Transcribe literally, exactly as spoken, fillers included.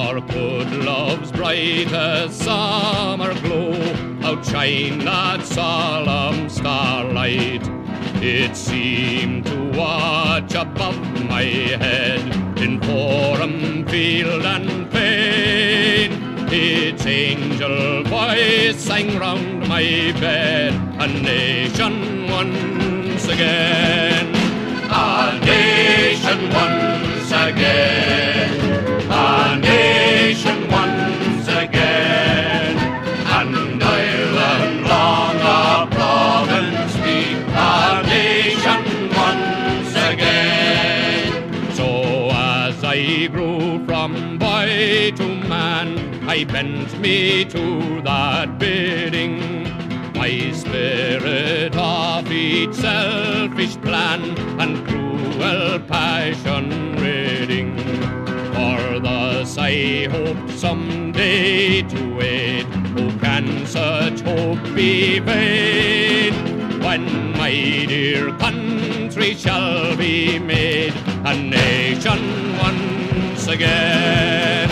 For could love's brightest summer glow outshine that solemn starlight, it seemed to watch above my head in forum, field and plain. Its angel voice sang round my bed, a nation once again, a nation once again, a nation once again. And Ireland long a province be, a nation once again. So as I grew from boy to man, I bent me to that bidding, my spirit of each selfish plan and cruel passion ridding. For thus I hoped someday to aid, oh can such hope be vain, when my dear country shall be made a nation once again.